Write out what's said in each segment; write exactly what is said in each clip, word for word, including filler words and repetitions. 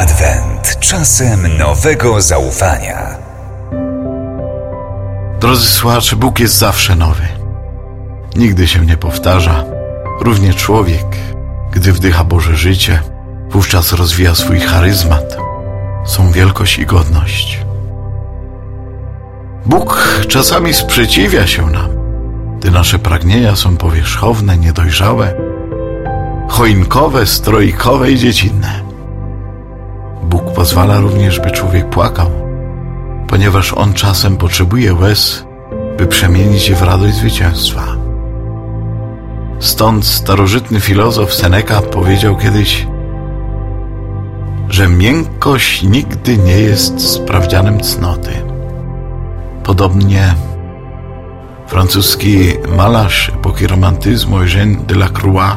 Adwent. Czasem nowego zaufania. Drodzy słuchacze, Bóg jest zawsze nowy. Nigdy się nie powtarza. Równie człowiek, gdy wdycha Boże życie, wówczas rozwija swój charyzmat, swą wielkość i godność. Bóg czasami sprzeciwia się nam, gdy nasze pragnienia są powierzchowne, niedojrzałe, choinkowe, strojkowe i dziecinne. Bóg pozwala również, by człowiek płakał, ponieważ On czasem potrzebuje łez, by przemienić je w radość zwycięstwa. Stąd starożytny filozof Seneca powiedział kiedyś, że miękkość nigdy nie jest sprawdzianem cnoty. Podobnie francuski malarz epoki romantyzmu Eugène Delacroix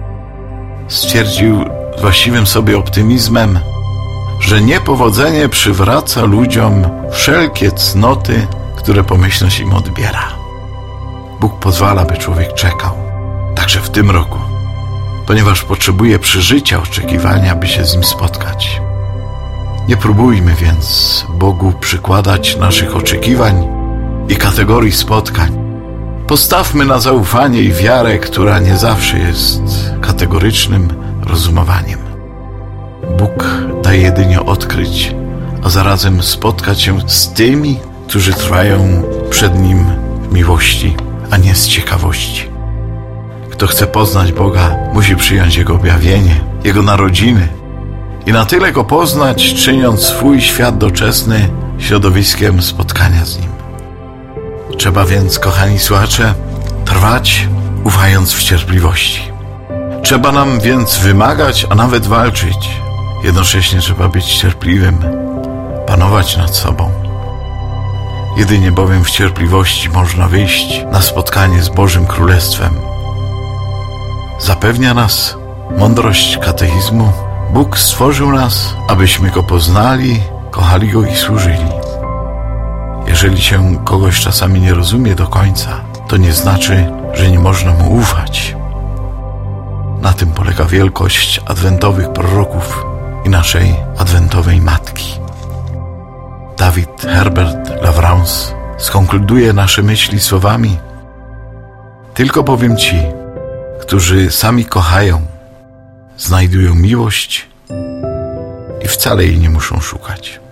stwierdził z właściwym sobie optymizmem, że niepowodzenie przywraca ludziom wszelkie cnoty, które pomyślność im odbiera. Bóg pozwala, by człowiek czekał, także w tym roku, ponieważ potrzebuje przeżycia oczekiwania, by się z Nim spotkać. Nie próbujmy więc Bogu przykładać naszych oczekiwań i kategorii spotkań. Postawmy na zaufanie i wiarę, która nie zawsze jest kategorycznym rozumowaniem. Bóg daje jedynie odkryć, a zarazem spotkać się z tymi, którzy trwają przed Nim w miłości, a nie z ciekawości. Kto chce poznać Boga, musi przyjąć Jego objawienie, Jego narodziny i na tyle Go poznać, czyniąc swój świat doczesny środowiskiem spotkania z Nim. Trzeba więc, kochani słuchacze, trwać, ufając w cierpliwości. Trzeba nam więc wymagać, a nawet walczyć. Jednocześnie trzeba być cierpliwym, panować nad sobą. Jedynie bowiem w cierpliwości można wyjść na spotkanie z Bożym Królestwem. Zapewnia nas mądrość katechizmu. Bóg stworzył nas, abyśmy Go poznali, kochali Go i służyli. Jeżeli się kogoś czasami nie rozumie do końca, to nie znaczy, że nie można Mu ufać. Na tym polega wielkość adwentowych proroków i naszej adwentowej Matki. David Herbert Lavrance skonkluduje nasze myśli słowami: tylko bowiem ci, którzy sami kochają, znajdują miłość i wcale jej nie muszą szukać.